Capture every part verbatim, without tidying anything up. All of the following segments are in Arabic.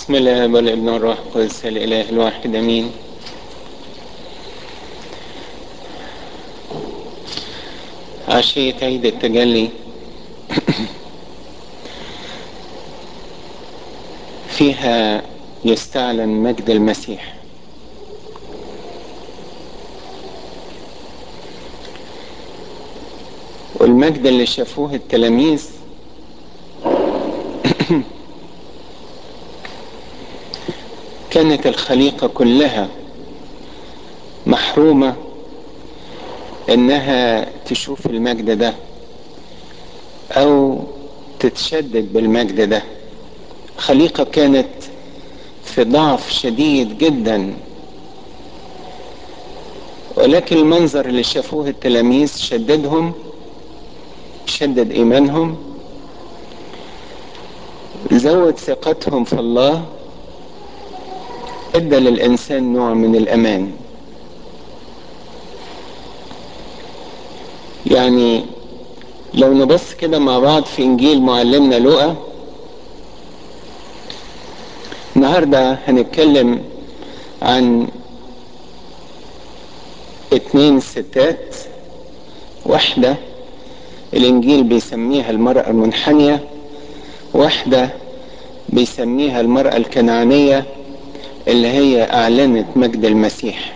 بسم الله والابن والروح القدس الإله الواحد أمين. عشية عيد التجلي فيها يستعلن مجد المسيح، والمجد اللي شافوه التلاميذ كانت الخليقة كلها محرومة انها تشوف المجد ده او تتشدد بالمجد ده. خليقة كانت في ضعف شديد جدا، ولكن المنظر اللي شافوه التلاميذ شددهم، شدد ايمانهم، زود ثقتهم في الله، ادى للانسان نوع من الامان. يعني لو نبص كده مع بعض في انجيل معلمنا لوقا، النهارده هنتكلم عن اتنين ستات. واحدة الانجيل بيسميها المرأة المنحنية، واحدة بيسميها المرأة الكنعانية اللي هي اعلنت مجد المسيح.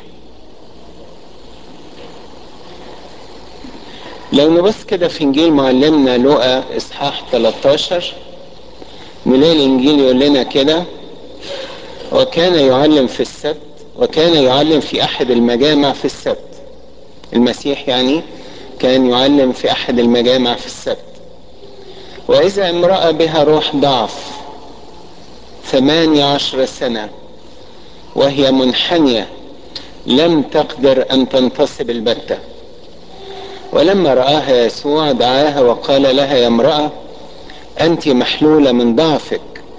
لو نبص كده في انجيل معلمنا لوقا اصحاح تلتاشر، نلاقي الانجيل يقول لنا كده: وكان يعلم في السبت وكان يعلم في احد المجامع في السبت. المسيح يعني كان يعلم في احد المجامع في السبت، واذا امرأة بها روح ضعف ثمانية عشر سنة وهي منحنية لم تقدر ان تنتصب البتة. ولما رآها يسوع دعاها وقال لها: يا امرأة، انت محلولة من ضعفك.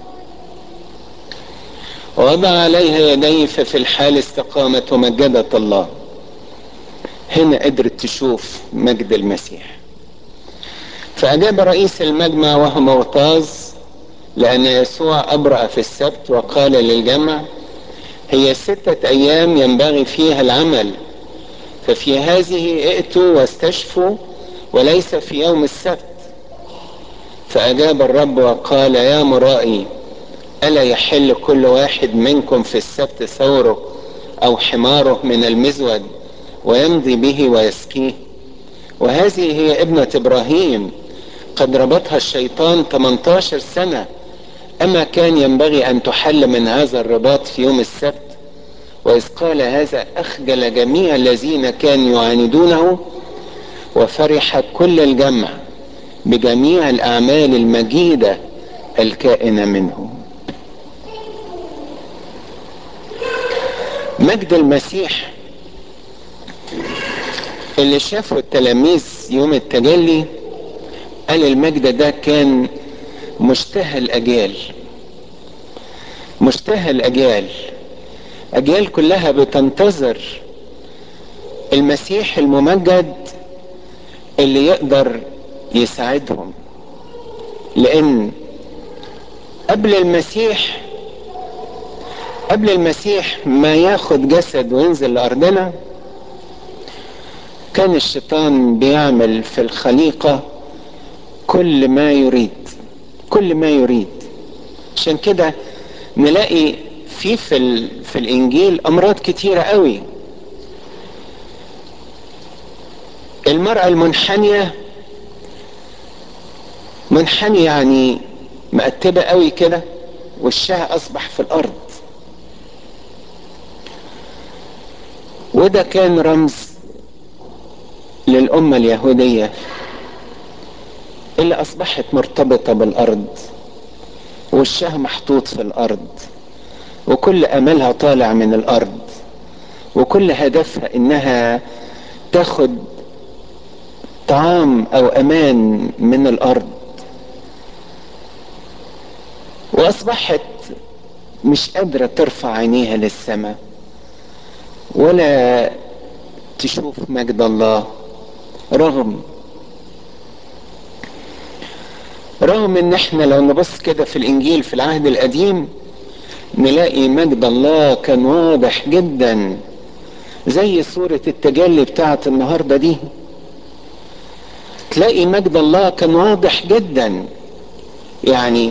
ووضع عليها يديه ففي الحال استقامت ومجدت الله. هنا قدرت تشوف مجد المسيح. فأجاب رئيس المجمع وهو مغتاظ لأن يسوع أبرأ في السبت، وقال للجمع: هي ستة أيام ينبغي فيها العمل، ففي هذه ائتوا واستشفوا وليس في يوم السبت. فأجاب الرب وقال: يا مرائي، ألا يحل كل واحد منكم في السبت ثوره أو حماره من المزود ويمضي به ويسقيه؟ وهذه هي ابنة إبراهيم، قد ربطها الشيطان ثمانية عشر سنة. أما كان ينبغي أن تحل من هذا الرباط في يوم السبت؟ وإذ قال هذا أخجل جميع الذين كانوا يعاندونه، وفرح كل الجمع بجميع الأعمال المجيدة الكائنة منه. مجد المسيح اللي شافه التلاميذ يوم التجلي، قال المجد ده كان مشتهى الأجيال، مشتهى الأجيال، أجيال كلها بتنتظر المسيح الممجد اللي يقدر يساعدهم. لأن قبل المسيح قبل المسيح ما ياخد جسد وينزل لأرضنا، كان الشيطان بيعمل في الخليقة كل ما يريد، كل ما يريد. عشان كده نلاقي في في, ال... في الإنجيل أمراض كتيرة قوي. المرأة المنحنية، منحنية يعني مقتبة قوي كده، وشها أصبح في الأرض. وده كان رمز للأمة اليهودية اللي أصبحت مرتبطة بالأرض، وشها محطوط في الأرض، وكل أملها طالع من الأرض، وكل هدفها إنها تاخد طعام أو أمان من الأرض. وأصبحت مش قادرة ترفع عينيها للسماء ولا تشوف مجد الله، رغم رغم ان احنا لو نبص كده في الانجيل في العهد القديم نلاقي مجد الله كان واضح جدا، زي صورة التجلي بتاعت النهاردة دي. تلاقي مجد الله كان واضح جدا. يعني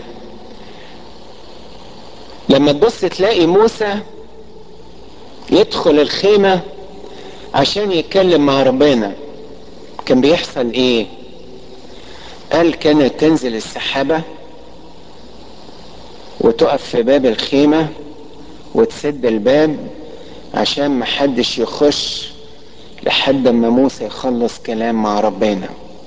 لما تبص تلاقي موسى يدخل الخيمة عشان يتكلم مع ربنا، كان بيحصل ايه؟ قال كانت تنزل السحابة وتقف في باب الخيمة وتسد الباب عشان محدش يخش لحد ما موسى يخلص كلام مع ربنا.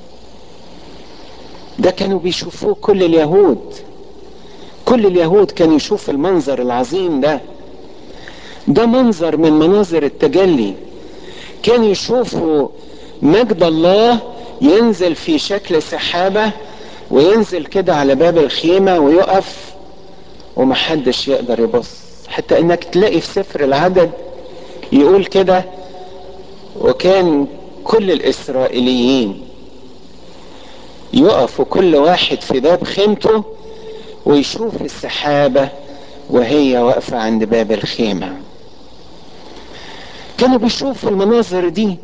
ده كانوا بيشوفوه كل اليهود، كل اليهود كانوا يشوفوا المنظر العظيم ده. ده منظر من مناظر التجلي. كانوا يشوفوا مجد الله ينزل في شكل سحابة وينزل كده على باب الخيمة ويقف ومحدش يقدر يبص. حتى انك تلاقي في سفر العدد يقول كده: وكان كل الاسرائيليين يقفوا كل واحد في باب خيمته ويشوف السحابة وهي واقفة عند باب الخيمة. كانوا بيشوفوا المناظر دي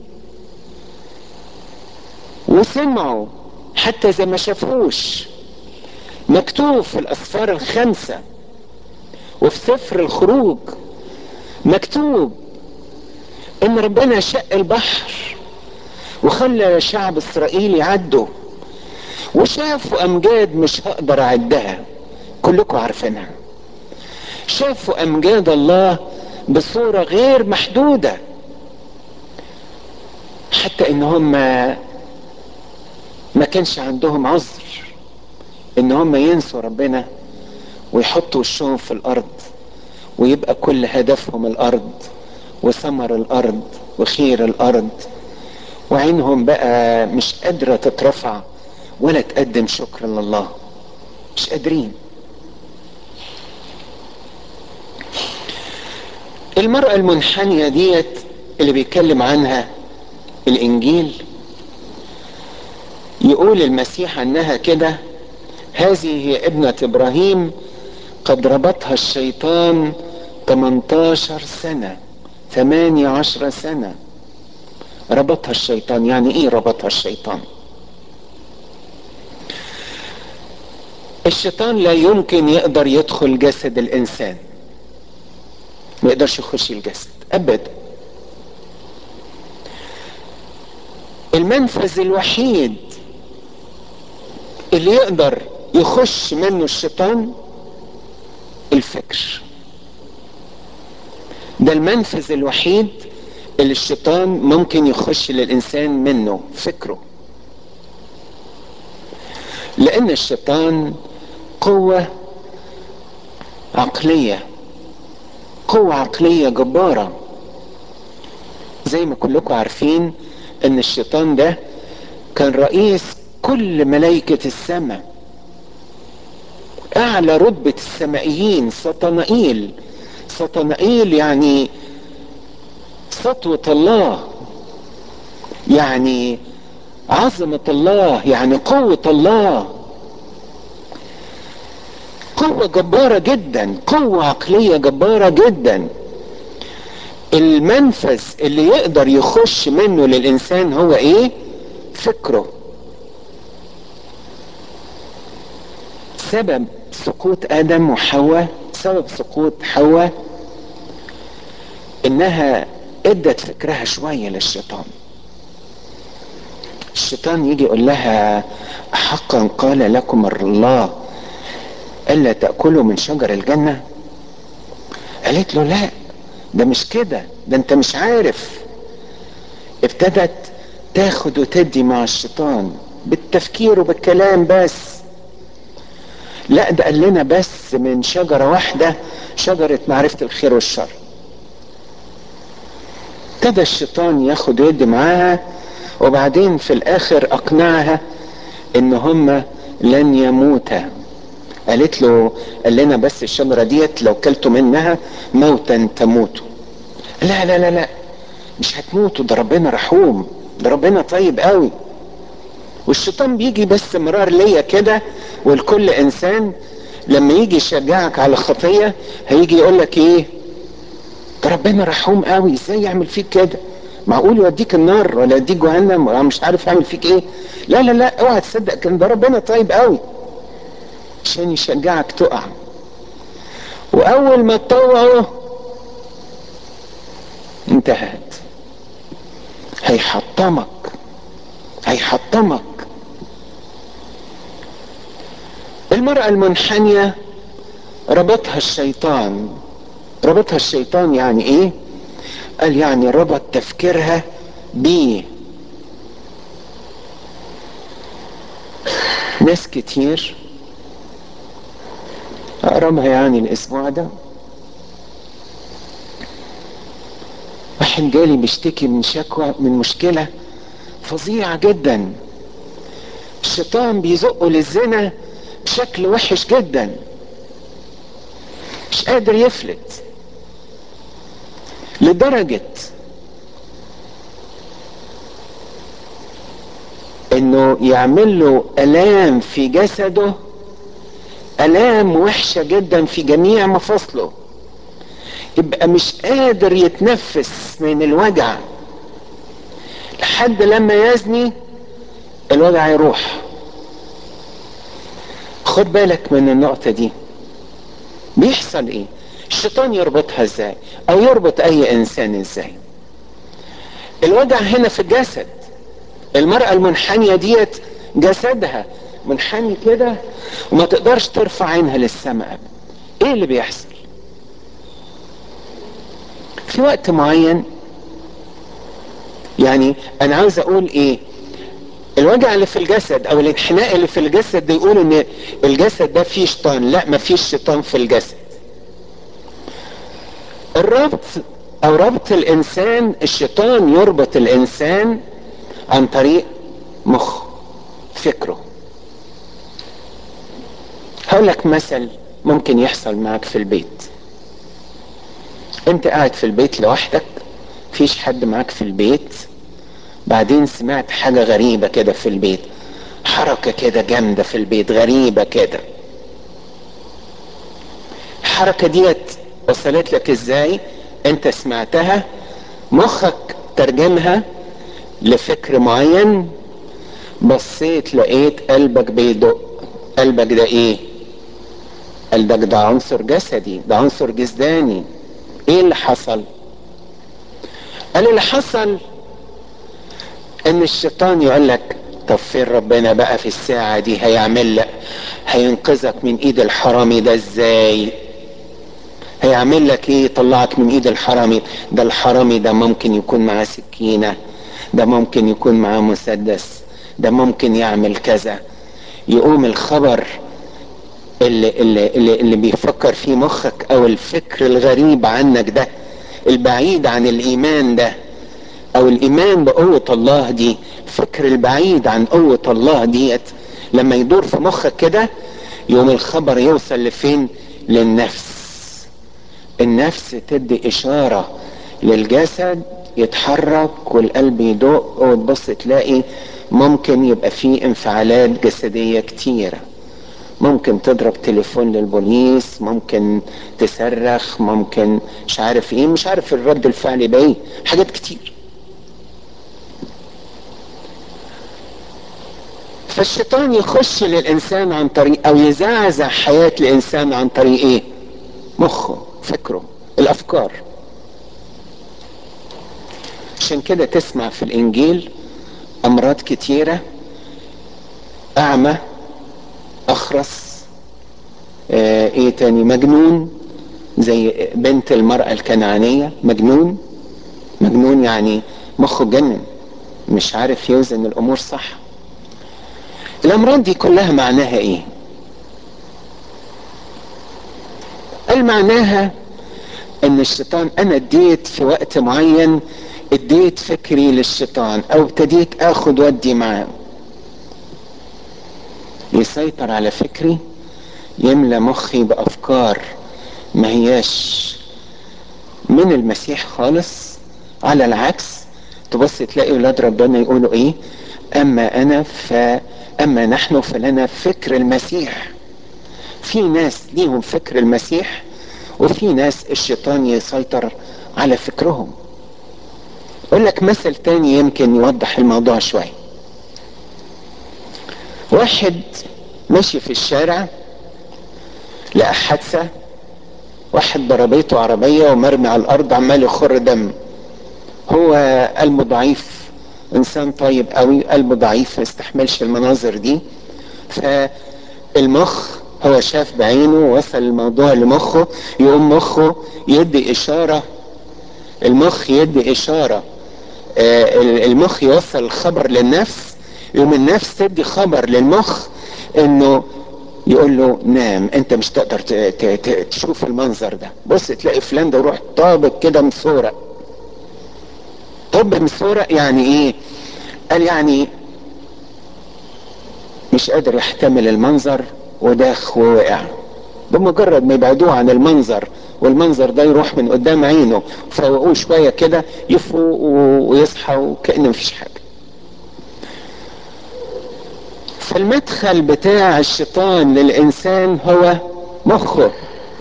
وسمعوا، حتى زي ما شافوش مكتوب في الأسفار الخمسة وفي سفر الخروج مكتوب ان ربنا شق البحر وخلى شعب اسرائيل يعدوا، وشافوا امجاد مش هقدر اعدها، كلكم عارفينها. شافوا امجاد الله بصورة غير محدودة، حتى ان هم ما كانش عندهم عذر ان هم ينسوا ربنا ويحطوا وشهم في الارض ويبقى كل هدفهم الارض وثمر الارض وخير الارض، وعينهم بقى مش قادرة تترفع ولا تقدم شكر لله، مش قادرين. المرأة المنحنية ديت اللي بيتكلم عنها الانجيل، يقول المسيح عنها كده: هذه هي ابنة ابراهيم قد ربطها الشيطان ثمانية عشر سنة، ثمانية عشر سنة ربطها الشيطان. يعني ايه ربطها الشيطان؟ الشيطان لا يمكن يقدر يدخل جسد الانسان، ما يقدرش يخش الجسد ابدا. المنفذ الوحيد اللي يقدر يخش منه الشيطان الفكر. ده المنفذ الوحيد اللي الشيطان ممكن يخش للإنسان منه، فكره. لأن الشيطان قوة عقلية، قوة عقلية جبارة. زي ما كلكم عارفين ان الشيطان ده كان رئيس كل ملائكة السماء، اعلى رتبة السمائيين، سطنائيل. سطنائيل يعني سطوة الله، يعني عظمة الله، يعني قوة الله. قوة جبارة جدا، قوة عقلية جبارة جدا. المنفذ اللي يقدر يخش منه للإنسان هو ايه؟ فكره. سبب سقوط آدم وحواء، سبب سقوط حواء انها ادت فكرها شوية للشيطان. الشيطان يجي يقول لها: حقا قال لكم الله الا تأكلوا من شجر الجنة؟ قالت له: لا، ده مش كده، ده انت مش عارف. ابتدت تاخد وتدي مع الشيطان بالتفكير وبالكلام بس. لا، ده قال لنا بس من شجرة واحدة، شجرة معرفة الخير والشر. ابتدى الشيطان ياخد ويدي معاها، وبعدين في الاخر اقنعها ان هما لن يموتا. قالت له: قال لنا بس الشجرة ديت لو كلتوا منها موتا تموتوا. لا لا لا لا، مش هتموتوا، ده ربنا رحوم، ده ربنا طيب قوي. والشيطان بيجي باستمرار ليا كده ولكل انسان لما يجي يشجعك على خطية هيجي يقولك ايه؟ ده ربنا رحوم قوي، ازاي يعمل فيك كده؟ معقول يوديك النار ولا يوديك جهنم ولا مش عارف يعمل فيك ايه؟ لا لا لا، اوعى تصدق كده، ده ربنا طيب قوي عشان يشجعك تقع. واول ما تطوعه انتهت، هيحطمك هيحطمك. المرأة المنحنية ربطها الشيطان. ربطها الشيطان يعني ايه؟ قال يعني ربط تفكيرها بيه. ناس كتير اقربها يعني الاسبوع ده واحد جالي بيشتكي من شكوى، من مشكلة فظيعة جدا. الشيطان بيزقه للزنا بشكل وحش جدا، مش قادر يفلت، لدرجة انه يعمل له الام في جسده، الام وحشة جدا في جميع مفاصله، يبقى مش قادر يتنفس من الوجع، لحد لما يزني الوجع يروح. خد بالك من النقطة دي. بيحصل ايه؟ الشيطان يربطها ازاي، او يربط اي انسان ازاي؟ الوجع هنا في الجسد. المرأة المنحنية ديت جسدها منحني كده وما تقدرش ترفع عينها للسماء. ايه اللي بيحصل؟ في وقت معين، يعني انا عاوز اقول ايه، الوجع اللي في الجسد او الانحناء اللي في الجسد ده يقول ان الجسد ده فيه شيطان. لا، ما فيش شيطان في الجسد. الربط او ربط الانسان، الشيطان يربط الانسان عن طريق مخ، فكره. هقول لك مثل ممكن يحصل معك في البيت. انت قاعد في البيت لوحدك، فيش حد معاك في البيت، بعدين سمعت حاجة غريبة كده في البيت، حركة كده جامدة في البيت غريبة كده. الحركة ديت وصلت لك ازاي؟ انت سمعتها، مخك ترجمها لفكر معين، بصيت لقيت قلبك بيدق. قلبك ده ايه؟ قلبك ده عنصر جسدي، ده عنصر جسداني. ايه اللي حصل؟ قال اللي حصل ان الشيطان يقول لك طب فين ربنا بقى في الساعة دي؟ هيعمل لك، هينقذك من ايد الحرامي ده ازاي؟ هيعمل لك ايه يطلعك من ايد الحرامي ده؟ الحرامي ده ممكن يكون معاه سكينة، ده ممكن يكون معاه مسدس، ده ممكن يعمل كذا. يقوم الخبر اللي, اللي, اللي, اللي بيفكر فيه مخك او الفكر الغريب عنك ده، البعيد عن الايمان ده، او الايمان بقوة الله دي، الفكر البعيد عن قوة الله ديت، لما يدور في مخك كده يوم الخبر يوصل لفين؟ للنفس. النفس تدي اشارة للجسد يتحرك والقلب يدق، وتبص تلاقي ممكن يبقى فيه انفعالات جسدية كتيرة. ممكن تضرب تليفون للبوليس، ممكن تصرخ، ممكن مش عارف ايه، مش عارف الرد الفعل يبقى ايه، حاجات كتير. فالشيطان يخش للانسان عن طريق او يزعزع حياة الانسان عن طريق ايه؟ مخه، فكره، الافكار. عشان كده تسمع في الانجيل امراض كتيرة، اعمى، اخرس، اه ايه تاني، مجنون، زي بنت المرأة الكنعانية، مجنون. مجنون يعني مخه جنن، مش عارف يوزن الامور صح. الامراض دي كلها معناها ايه؟ قال معناها ان الشيطان، انا اديت في وقت معين، اديت فكري للشيطان او ابتديت اخد ودي معاه، يسيطر على فكري، يملى مخي بافكار ما هياش من المسيح خالص. على العكس، تبص تلاقي ولاد ربنا يقولوا ايه؟ اما انا ف اما نحن فلنا فكر المسيح. في ناس ليهم فكر المسيح، وفي ناس الشيطان يسيطر على فكرهم. اقول لك مثل تاني يمكن يوضح الموضوع شوية. واحد ماشي في الشارع لقى حادثة، واحد ضربته عربية ومرمي على الارض عمال يخر دم. هو قلبه ضعيف، انسان طيب قوي، قلبه ضعيف ما يستحملش المناظر دي. فالمخ هو شاف بعينه، وصل الموضوع لمخه، يقوم مخه يدي اشارة، المخ يدي اشارة، آه المخ يوصل الخبر للنفس، يقوم النفس تدي خبر للمخ انه يقول له نام، انت مش تقدر تشوف المنظر ده. بص تلاقي فلان ده يروح طابق كده مسورق. طب مسورق يعني ايه؟ قال يعني مش قادر يحتمل المنظر وداخ ووقع. بمجرد ما يبعدوه عن المنظر والمنظر ده يروح من قدام عينه، فوقوه شوية كده يفوق ويصحى وكأنه مفيش حاجة. فالمدخل بتاع الشيطان للإنسان هو مخه.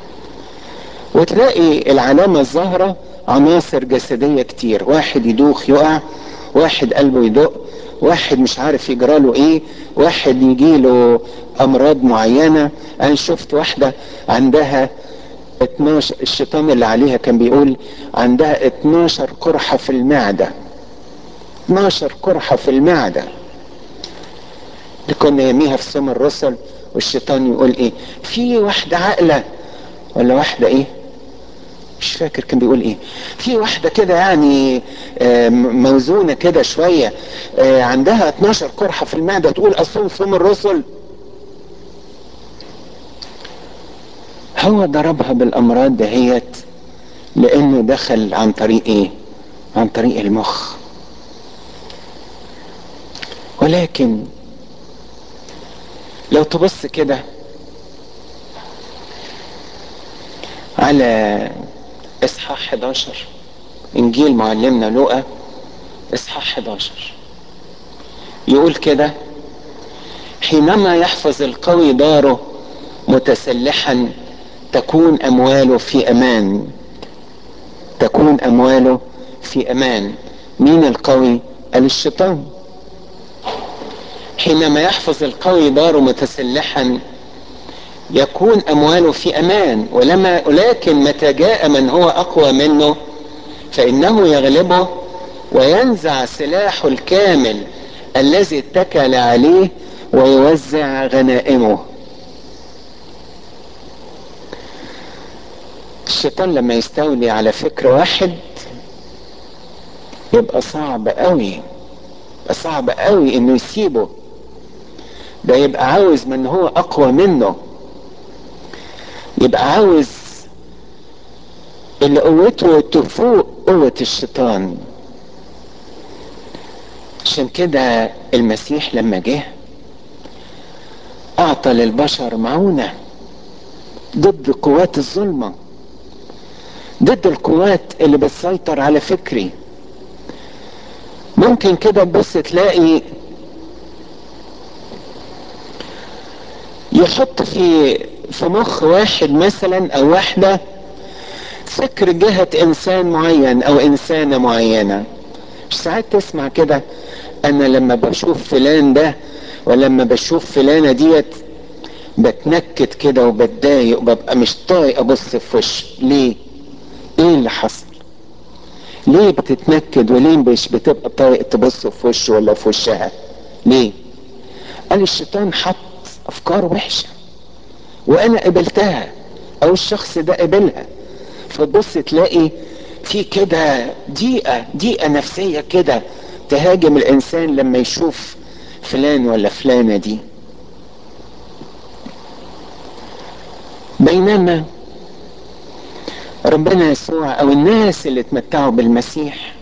وتلاقي العلامة الظاهرة عناصر جسدية كتير، واحد يدوخ يقع، واحد قلبه يدق، واحد مش عارف يجراله ايه، واحد يجيله امراض معينة. انا شفت واحدة عندها اتناشر، الشيطان اللي عليها كان بيقول عندها اتناشر قرحة في المعدة، اتناشر قرحة في المعدة. كنا يميها في سم الرسل، والشيطان يقول ايه؟ في واحدة عاقلة ولا واحدة ايه مش فاكر كان بيقول ايه، في واحدة كده يعني موزونة كده شوية عندها اتناشر قرحة في المعدة تقول اصوم صوم الرسل. هو ضربها بالامراض دهيت لانه دخل عن طريق ايه؟ عن طريق المخ. ولكن لو تبص كده على اصحاح حداشر انجيل معلمنا لوقا، اصحاح حداشر يقول كده: حينما يحفظ القوي داره متسلحا تكون امواله في امان، تكون امواله في امان. مين القوي؟ قال الشيطان. حينما يحفظ القوي داره متسلحا يكون امواله في امان، ولما ولكن متى جاء من هو اقوى منه فانه يغلبه وينزع سلاحه الكامل الذي اتكل عليه ويوزع غنائمه. الشيطان لما يستولي على فكر واحد يبقى صعب قوي، يبقى صعب قوي انه يسيبه. ده يبقى عاوز من هو اقوى منه، يبقى عاوز اللي قوته تفوق قوة الشيطان. عشان كده المسيح لما جه اعطى للبشر معونة ضد قوات الظلمة، ضد القوات اللي بتسيطر على فكري. ممكن كده تبص تلاقي يحط في في مخ واحد مثلا او واحدة فكر جهة انسان معين او انسانة معينة. مش ساعات تسمع كده: انا لما بشوف فلان ده ولما بشوف فلانة ديت بتنكد كده وبتضايق وببقى مش طايق ابص في وشه. ليه؟ ايه اللي حصل؟ ليه بتتنكد وليه مش بتبقى طايق تبص في وشه ولا في وشها؟ ليه؟ قال الشيطان حط افكار وحشة وانا قبلتها او الشخص ده قبلها، فتبص تلاقي في كده ضيقة ضيقة نفسية كده تهاجم الانسان لما يشوف فلان ولا فلانة دي. بينما ربنا يسوع او الناس اللي اتمتعوا بالمسيح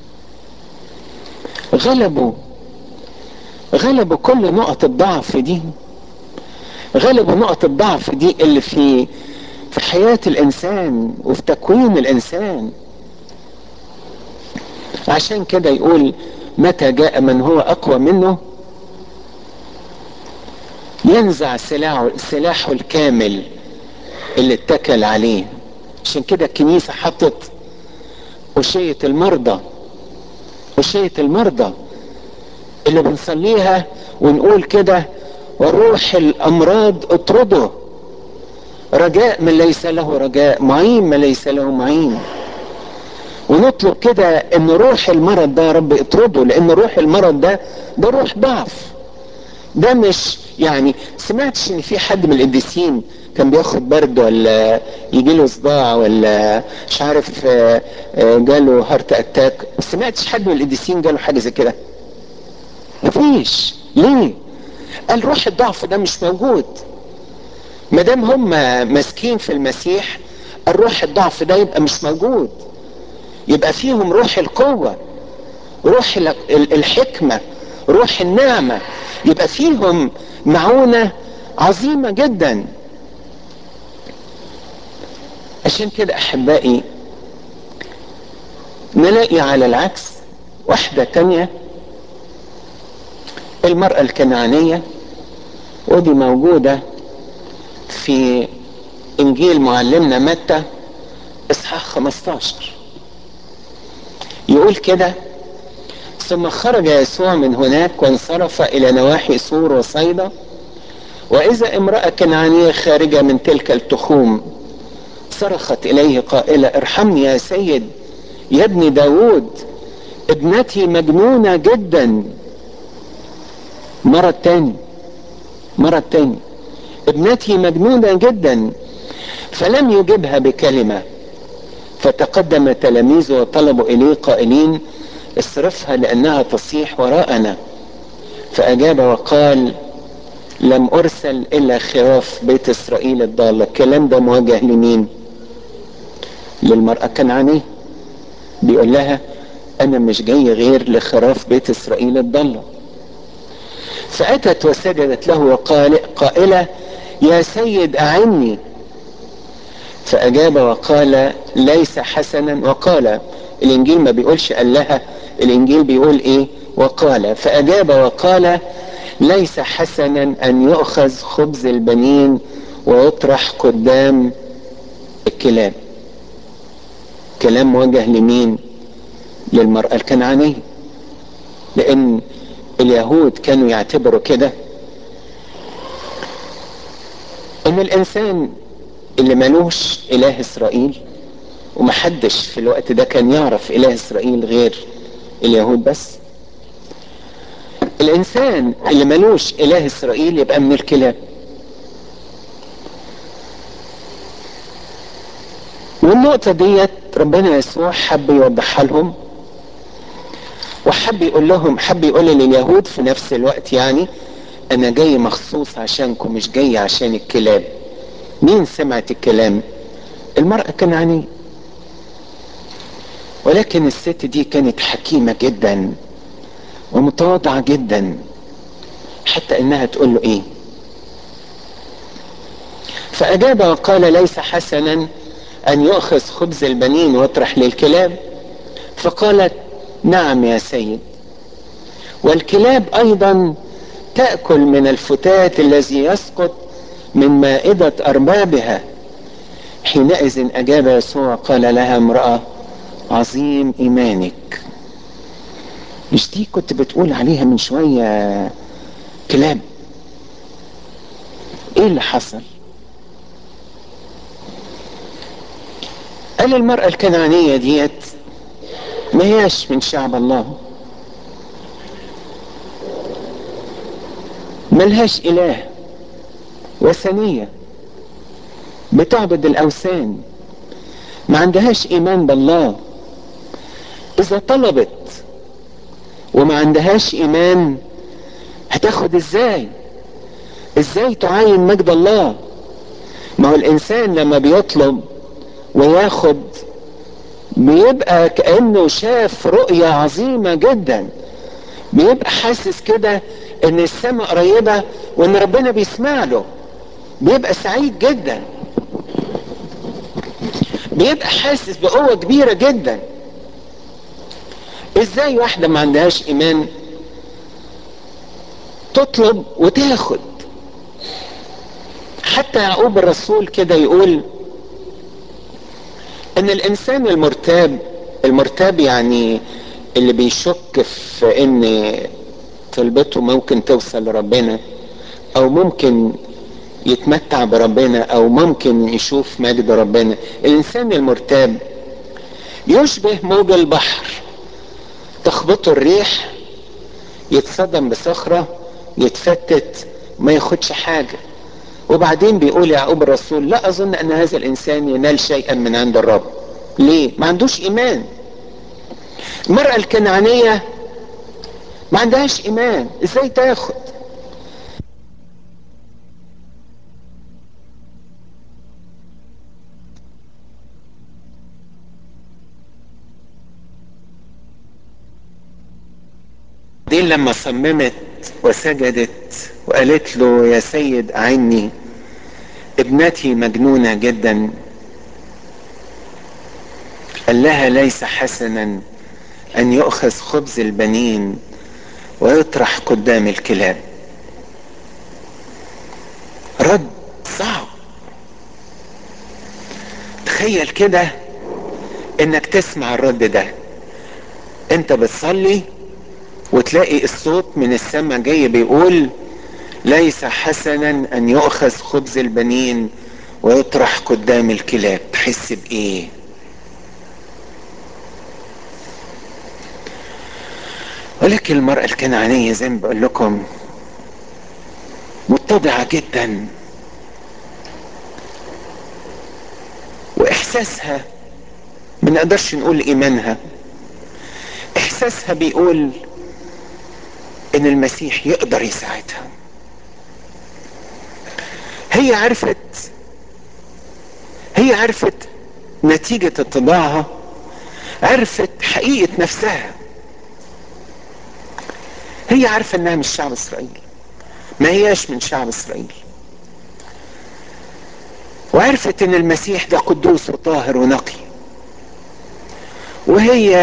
غلبوا غلبوا كل نقط الضعف دي، غلبوا نقط الضعف دي اللي في في حياة الانسان وفي تكوين الانسان. عشان كده يقول: متى جاء من هو اقوى منه ينزع سلاحه, سلاحه الكامل اللي اتكل عليه. عشان كده الكنيسة حطت وشية المرضى، وشية المرضى اللي بنصليها ونقول كده: وروح الامراض اطرده، رجاء من ليس له رجاء، معين من ليس له معين. ونطلب كده ان روح المرض ده يا رب اطرده، لان روح المرض ده ده روح ضعف. ده مش يعني سمعتش ان في حد من القديسين كان بياخد برد ولا يجيله صداع ولا مش عارف جاله هارت اتاك؟ ما سمعتش حد من القديسين جاله حاجه زي كده. مفيش. ليه؟ قال روح الضعف ده مش موجود. ما دام هم ماسكين في المسيح، الروح الضعف ده يبقى مش موجود، يبقى فيهم روح القوه، روح الحكمه، روح النعمه، يبقى فيهم معونه عظيمه جدا. عشان كده احبائي نلاقي على العكس واحده تانيه، المراه الكنعانيه، ودي موجوده في انجيل معلمنا متى اصحاح خمستاشر. يقول كده: ثم خرج يسوع من هناك وانصرف الى نواحي سور وصيدا، واذا امرأة كنعانية خارجة من تلك التخوم صرخت اليه قائلة: ارحمني يا سيد يا ابن داود، ابنتي مجنونة جدا. مرة تاني مرة تاني ابنتي مجنونة جدا. فلم يجبها بكلمة، فتقدم تلاميذه وطلبوا اليه قائلين: اصرفها لانها تصيح وراءنا. فاجاب وقال: لم ارسل الا خراف بيت اسرائيل الضالة. الكلام ده موجه لمين؟ للمرأة الكنعانية. بيقول لها: انا مش جاي غير لخراف بيت اسرائيل الضالة. فاتت وسجدت له وقال قائلة: يا سيد اعني. فاجاب وقال: ليس حسنا. وقال، الانجيل ما بيقولش قال لها، الانجيل بيقول ايه؟ وقال. فاجاب وقال: ليس حسنا ان يؤخذ خبز البنين ويطرح قدام الكلاب. كلام موجه لمين؟ للمرأة الكنعانية. لان اليهود كانوا يعتبروا كده ان الانسان اللي ملوش اله اسرائيل، ومحدش في الوقت ده كان يعرف اله اسرائيل غير اليهود بس، الانسان اللي ملوش اله اسرائيل يبقى من الكلاب. والنقطة ديت ربنا يسوع حب يوضحها لهم، وحب يقول لهم، حب يقول لليهود في نفس الوقت يعني: انا جاي مخصوص عشانكم، مش جاي عشان الكلاب. مين سمعت الكلام؟ المرأة الكنعانية. ولكن الست دي كانت حكيمة جدا ومتواضعة جدا، حتى انها تقول له ايه؟ فاجاب وقال: ليس حسنا ان يؤخذ خبز البنين ويطرح للكلاب. فقالت: نعم يا سيد، والكلاب ايضا تأكل من الفتات الذي يسقط من مائدة اربابها. حينئذ اجاب يسوع قال لها: امرأة، عظيم ايمانك. مش دي كنت بتقول عليها من شوية كلاب؟ ايه اللي حصل؟ قال المرأة الكنعانية ديت ما هياش من شعب الله، ملهاش اله، وثنية، بتعبد الاوثان، ما عندهاش ايمان بالله. اذا طلبت وما عندهاش ايمان هتاخد ازاي؟ ازاي تعاين مجد الله؟ ما هو الانسان لما بيطلب وياخد بيبقى كأنه شاف رؤية عظيمة جدا، بيبقى حاسس كده ان السماء قريبة وان ربنا بيسمع له، بيبقى سعيد جدا، بيبقى حاسس بقوة كبيرة جدا. ازاي واحدة ما عندهاش ايمان تطلب وتاخد؟ حتى يعقوب الرسول كده يقول ان الانسان المرتاب، المرتاب يعني اللي بيشك في ان طلبته ممكن توصل لربنا، او ممكن يتمتع بربنا، او ممكن يشوف مجد ربنا. الانسان المرتاب يشبه موج البحر، تخبطه الريح، يتصدم بصخرة، يتفتت، ما ياخدش حاجة. وبعدين بيقول يعقوب الرسول لا اظن ان هذا الانسان ينال شيئا من عند الرب. ليه؟ ما عندوش ايمان. المرأة الكنعانية ما عندهاش ايمان، ازاي تاخد؟ دي لما صممت وسجدت وقالت له يا سيد اعني، ابنتي مجنونة جدا، قال لها ليس حسنا ان يؤخذ خبز البنين ويطرح قدام الكلاب. رد صعب. تخيل كده انك تسمع الرد ده، انت بتصلي وتلاقي الصوت من السماء جاي بيقول ليس حسنا ان يؤخذ خبز البنين ويطرح قدام الكلاب. تحس بايه؟ ولكن المرأة الكنعانية زي ما بقول لكم متضعة جدا، واحساسها ما نقدرش نقول ايمانها، احساسها بيقول ان المسيح يقدر يساعدها. هي عرفت هي عرفت نتيجة اتضاعها، عرفت حقيقة نفسها. هي عارفة انها مش شعب اسرائيل، ما هياش من شعب اسرائيل، وعرفت ان المسيح ده قدوس وطاهر ونقي. وهي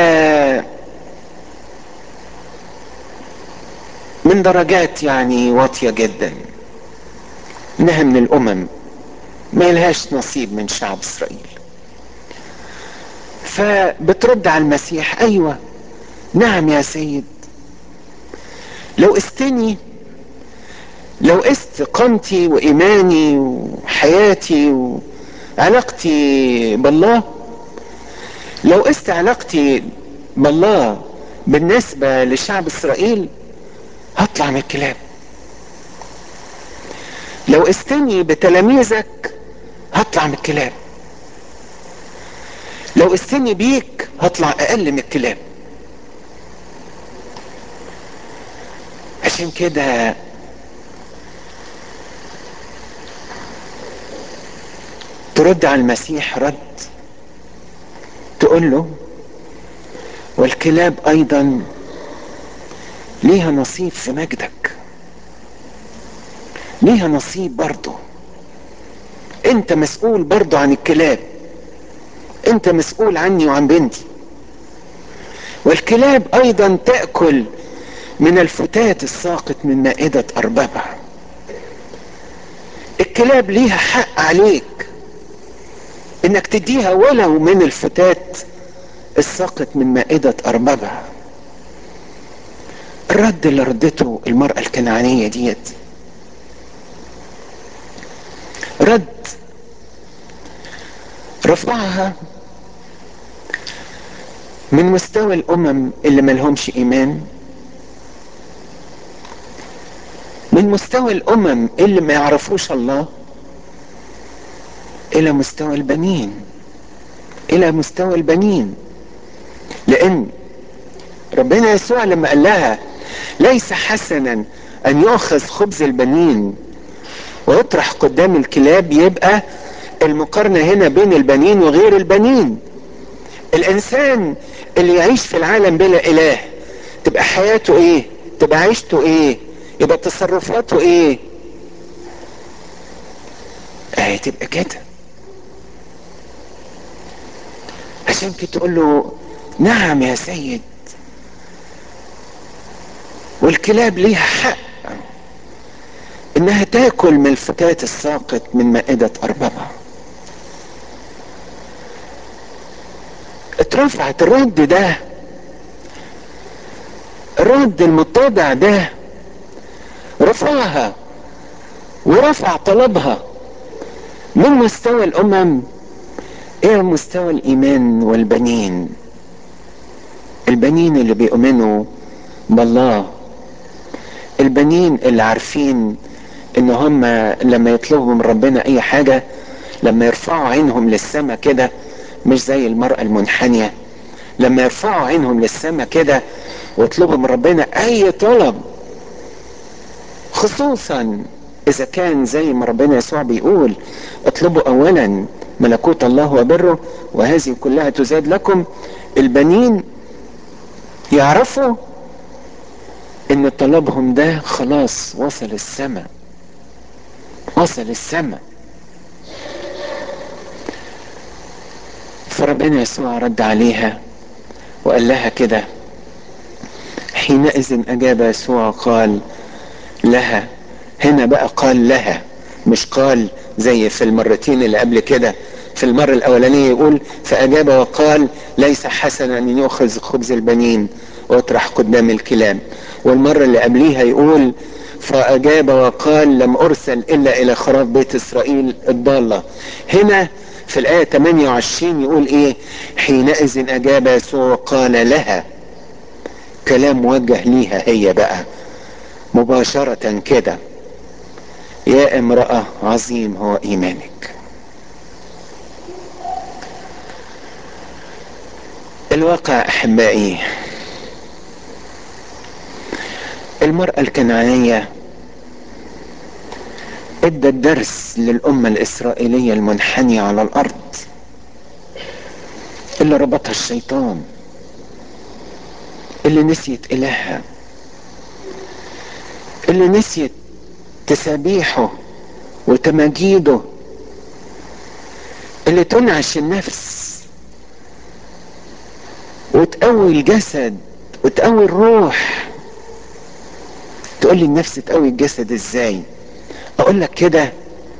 من درجات يعني واطية جدا، انها من الامم، ما لهاش نصيب من شعب اسرائيل. فبترد على المسيح ايوه نعم يا سيد، لو استني لو است قامتي وايماني وحياتي وعلاقتي بالله، لو است علاقتي بالله بالنسبة لشعب اسرائيل هطلع من الكلاب. لو استني بتلاميذك هطلع من الكلاب، لو استني بيك هطلع اقل من الكلاب. عشان كده ترد على المسيح رد، تقول له والكلاب ايضا ليها نصيب في مجدك، ليها نصيب برضه. انت مسؤول برضه عن الكلاب، انت مسؤول عني وعن بنتي. والكلاب ايضا تأكل من الفتات الساقط من مائدة اربابها. الكلاب ليها حق عليك انك تديها ولو من الفتات الساقط من مائدة اربابها. الرد اللي ردته المرأة الكنعانية ديت رد رفعها من مستوى الامم اللي ملهمش ايمان، من مستوى الامم اللي ما يعرفوش الله، الى مستوى البنين، الى مستوى البنين. لان ربنا يسوع لما قال لها ليس حسنا ان يؤخذ خبز البنين ويطرح قدام الكلاب، يبقى المقارنة هنا بين البنين وغير البنين. الانسان اللي يعيش في العالم بلا اله تبقى حياته ايه؟ تبقى عيشته ايه؟ يبقى تصرفاته ايه؟ اهي تبقى كده. عشان كده تقول له نعم يا سيد، والكلاب ليها حق انها تاكل من الفتات الساقط من مائدة اربابها. اترفعت الرد ده، الرد المتضع ده رفعها ورفع طلبها من مستوى الامم الى مستوى الايمان والبنين. البنين اللي بيؤمنوا بالله، البنين اللي عارفين ان هم لما يطلبوا من ربنا اي حاجة، لما يرفعوا عينهم للسماء كده، مش زي المرأة المنحنية، لما يرفعوا عينهم للسماء كده ويطلبوا من ربنا اي طلب، خصوصا اذا كان زي ما ربنا يسوع بيقول اطلبوا اولا ملكوت الله وبره وهذه كلها تزاد لكم. البنين يعرفوا ان طلبهم ده خلاص وصل السماء، وصل السماء. فربنا يسوع رد عليها وقال لها كده. حينئذ اجاب يسوع قال لها، هنا بقى قال لها، مش قال زي في المرتين اللي قبل كده. في المرة الاولانية يقول فاجاب وقال ليس حسنا ان يؤخذ خبز البنين واطرح قدام الكلاب، والمرة اللي قبليها يقول فاجاب وقال لم ارسل الا الى خراف بيت اسرائيل الضالة. هنا في الاية ثمانية وعشرين يقول ايه؟ حينئذ اجاب يسوع وقال لها، كلام موجه ليها هي بقى مباشرة كده، يا امرأة عظيم هو ايمانك. الواقع احبائي، المرأة الكنعانية ادت درس للامة الاسرائيلية المنحنية على الارض اللي ربطها الشيطان، اللي نسيت الهها، اللي نسيت تسابيحه وتماجيده، اللي تنعش النفس وتقوي الجسد وتقوي الروح. تقول لي النفس تقوي الجسد ازاي؟ اقول لك كده،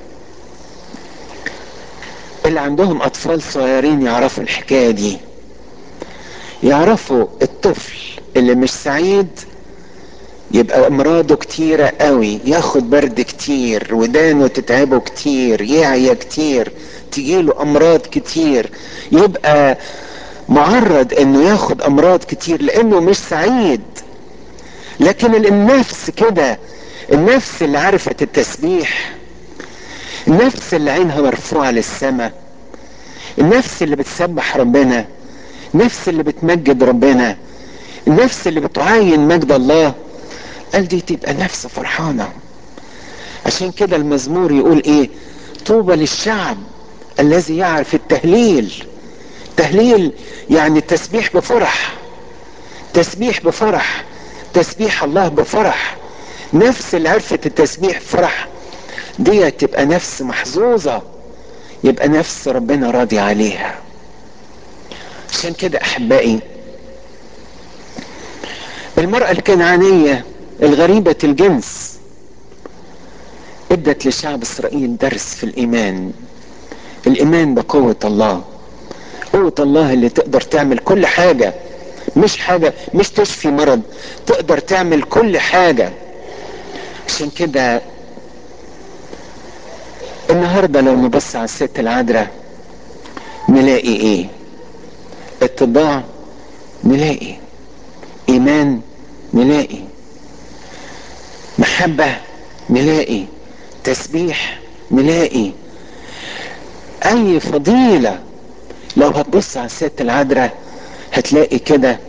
اللي عندهم اطفال صغيرين يعرفوا الحكاية دي، يعرفوا الطفل اللي مش سعيد يبقى امراضه كتيرة قوي، ياخد برد كتير، ودانه تتعبه كتير، يعيا كتير، تجيله امراض كتير، يبقى معرض انه ياخد امراض كتير لانه مش سعيد. لكن النفس كده، النفس اللي عرفت التسبيح، النفس اللي عينها مرفوعة للسماء، النفس اللي بتسبح ربنا، النفس اللي بتمجد ربنا، النفس اللي بتعاين مجد الله، قال دي تبقى نفس فرحانة. عشان كده المزمور يقول ايه؟ طوبى للشعب الذي يعرف التهليل. تهليل يعني تسبيح بفرح، تسبيح بفرح، تسبيح الله بفرح. نفس اللي عرفت التسبيح بفرح دي تبقى نفس محظوظة، يبقى نفس ربنا راضي عليها. عشان كده احبائي، المرأة الكنعانية الغريبة الجنس ادت لشعب اسرائيل درس في الايمان. الايمان بقوة الله، قوة الله اللي تقدر تعمل كل حاجة، مش حاجة مش تشفي مرض، تقدر تعمل كل حاجة. عشان كده النهاردة لو نبص على الست العذراء نلاقي ايه؟ اتضاع، نلاقي ايمان، نلاقي محبة، نلاقي تسبيح، نلاقي اي فضيلة. لو هتبص على الست العذراء هتلاقي كده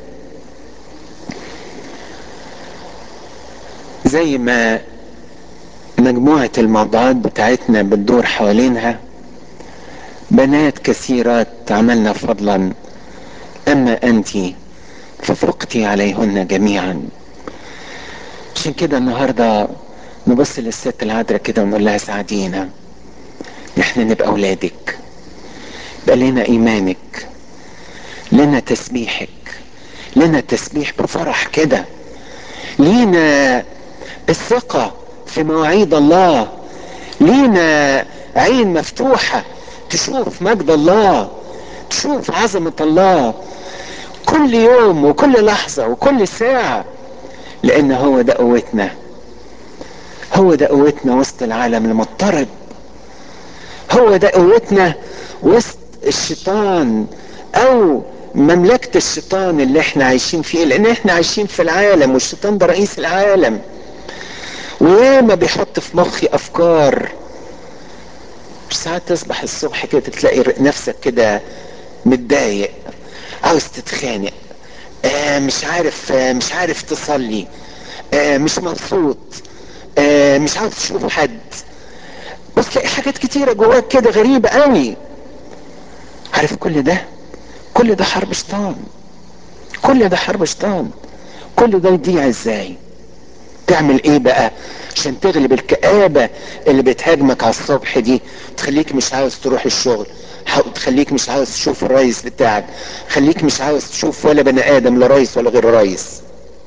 زي ما مجموعة الموضوعات بتاعتنا بتدور حوالينها، بنات كثيرات عملنا فضلا اما انت ففقتي عليهن جميعا. عشان كده النهاردة نبص للست العذراء كده ونقول لها ساعدينا نحن نبقى اولادك، يبقى لنا ايمانك، لنا تسبيحك، لنا تسبيح بفرح كده، لينا الثقة في مواعيد الله، لينا عين مفتوحة تشوف مجد الله، تشوف عظمة الله كل يوم وكل لحظة وكل ساعة، لان هو ده قوتنا، هو ده قوتنا وسط العالم المضطرب، هو ده قوتنا وسط الشيطان او مملكة الشيطان اللي احنا عايشين فيه، لان احنا عايشين في العالم والشيطان ده رئيس العالم، وياما بيحط في مخي افكار. ساعات تصبح الصبح كده تلاقي نفسك كده متضايق، عاوز تتخانق، آه مش عارف آه مش عارف تصلي، آه مش مبسوط، آه مش عاوز تشوف حد. بس تلاقي حاجات كتيرة جواك كده غريبة قوي. عارف كل ده كل ده حرب شيطان، كل ده حرب شيطان. كل ده يضيع ازاي؟ تعمل ايه بقى عشان تغلب الكآبة اللي بتهاجمك على الصبح دي، تخليك مش عاوز تروح الشغل، تخليك مش عاوز تشوف الرئيس بتاعك، خليك مش عاوز تشوف ولا بني ادم، لا رئيس ولا غير رئيس؟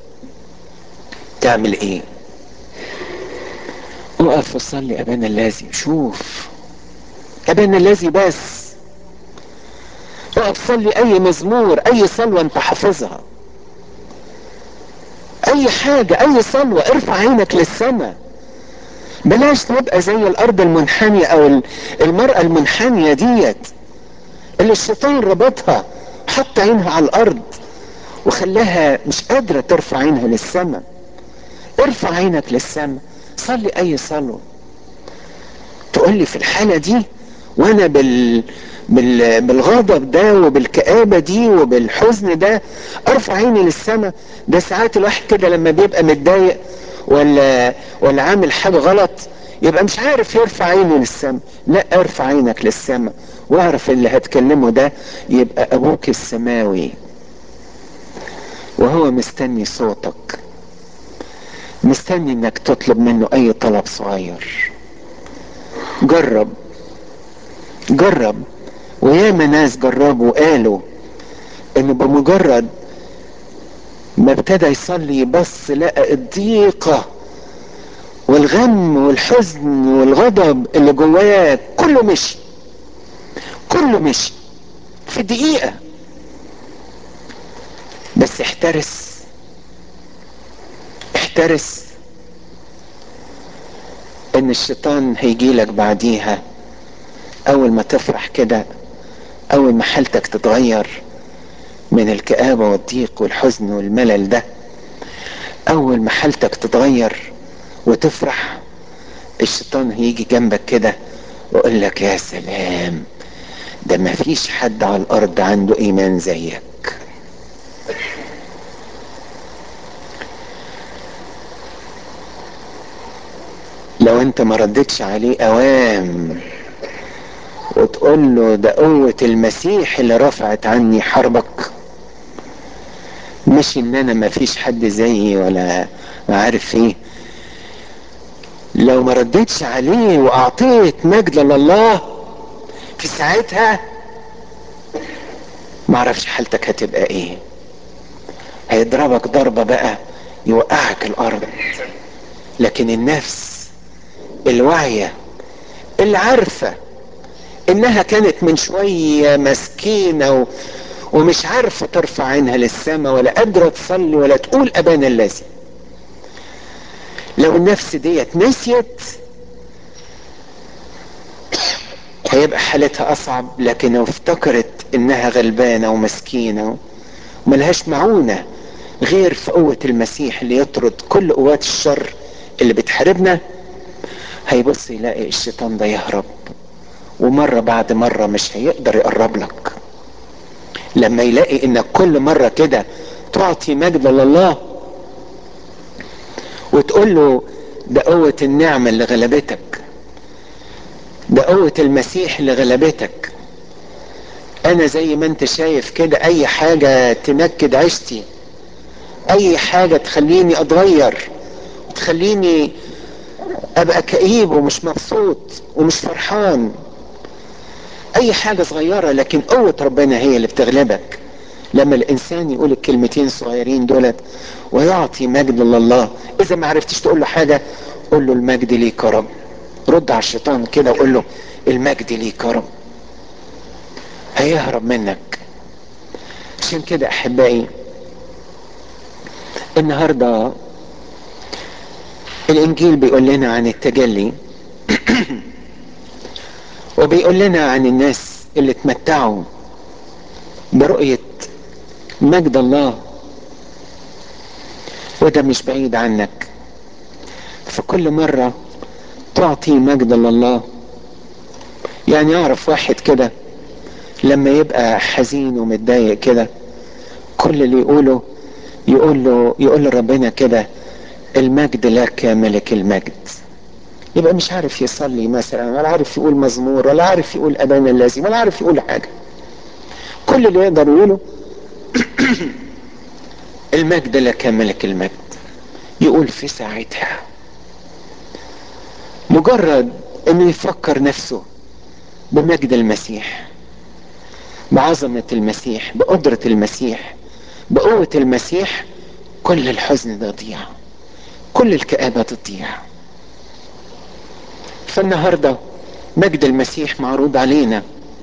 تعمل ايه؟ وقف وصلي ابانا الذي، شوف ابانا الذي بس، اقف صلي اي مزمور، اي صلوة انت حافظها، اي حاجة، اي صلوة، ارفع عينك للسماء. بلاش نبقى زي الارض المنحنية او المرأة المنحنية ديت اللي الشيطان ربطها، حط عينها على الارض وخلاها مش قادرة ترفع عينها للسماء. ارفع عينك للسماء، صلي اي صلوة. تقول لي في الحالة دي وانا بال... بال... بالغضب ده وبالكآبة دي وبالحزن ده ارفع عيني للسماء؟ ده ساعات الواحد كده لما بيبقى متضايق ولا ولا عامل حاجة غلط يبقى مش عارف يرفع عينه للسماء. لا، ارفع عينك للسماء واعرف اللي هتكلمه ده يبقى ابوك السماوي، وهو مستني صوتك، مستني انك تطلب منه اي طلب صغير. جرب جرب، وياما ناس جربوا وقالوا انه بمجرد ما ابتدى يصلي بس لقى الضيقة والغم والحزن والغضب اللي جواه كله مشي، كله مشي في دقيقة. بس احترس احترس ان الشيطان هيجيلك بعديها اول ما تفرح كده، اول ما حالتك تتغير من الكآبة والضيق والحزن والملل ده، اول ما حالتك تتغير وتفرح، الشيطان هيجي جنبك كده ويقول لك يا سلام، ده ما فيش حد على الارض عنده ايمان زيك. لو انت ما ردتش عليه اوام وتقول له ده قوة المسيح اللي رفعت عني حربك، مش ان انا ما فيش حد زيي ولا عارف ايه، لو ما ردتش عليه واعطيت مجد لله في ساعتها ما اعرفش حالتك هتبقى ايه. هيضربك ضربة بقى يوقعك الارض. لكن النفس الواعية اللي عارفة انها كانت من شوية مسكينة و... ومش عارفة ترفع عينها للسماء ولا قادرة تصلي ولا تقول ابانا الذي، لو النفس ديت نسيت هيبقى حالتها اصعب. لكن لو افتكرت انها غلبانة ومسكينة وملهاش معونة غير في قوة المسيح اللي يطرد كل قوات الشر اللي بتحاربنا، هيبص يلاقي الشيطان ده يهرب، ومرة بعد مرة مش هيقدر يقرب لك. لما يلاقي انك كل مرة كده تعطي مجد لله وتقول له ده قوة النعمة اللي غلبتك، ده قوة المسيح اللي غلبتك، انا زي ما انت شايف كده اي حاجة تنكد عيشتي، اي حاجة تخليني اتغير تخليني ابقى كئيب ومش مبسوط ومش فرحان، اي حاجة صغيرة، لكن قوة ربنا هي اللي بتغلبك. لما الانسان يقول الكلمتين الصغيرين دولت ويعطي مجد لله، اذا ما عرفتش تقول له حاجة قول له المجد ليك يا رب. رد على الشيطان كده وقول له المجد ليك يا رب، هيهرب منك. عشان كده احبائي النهارده الانجيل بيقول لنا عن التجلي وبيقول لنا عن الناس اللي اتمتعوا برؤية مجد الله، وده مش بعيد عنك. فكل مرة تعطي مجد لله. يعني اعرف واحد كده لما يبقى حزين ومتضايق كده، كل اللي يقوله يقول له يقول لربنا كده المجد لك يا ملك المجد. يبقى مش عارف يصلي مثلا، ولا عارف يقول مزمور، ولا عارف يقول ابانا الذي، ولا عارف يقول حاجه. كل اللي يقدر يقوله المجد لك يا ملك المجد. يقول في ساعتها مجرد انه يفكر نفسه بمجد المسيح، بعظمة المسيح، بقدرة المسيح، بقوة المسيح، كل الحزن ده يضيع، كل الكآبة تضيع. فالنهاردة مجد المسيح معروض علينا،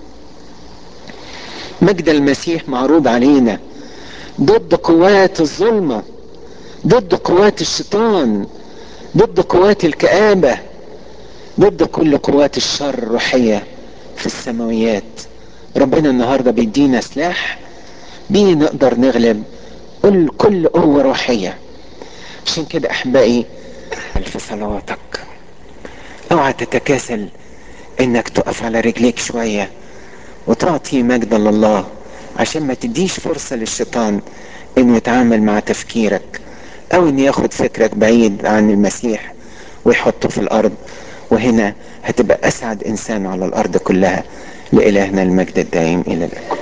مجد المسيح معروض علينا ضد قوات الظلمة، ضد قوات الشيطان، ضد قوات الكآبة، ضد كل قوات الشر الروحية في السماويات. ربنا النهاردة بيدينا سلاح بيه نقدر نغلب كل كل قوة روحية. عشان كده احبائي في صلواتك اوعى تتكاسل انك تقف على رجليك شوية وتعطي مجدا لله، عشان ما تديش فرصة للشيطان انه يتعامل مع تفكيرك، او انه ياخد فكرك بعيد عن المسيح ويحطه في الارض. وهنا هتبقى اسعد انسان على الارض كلها. لالهنا المجد الدائم الى الابد.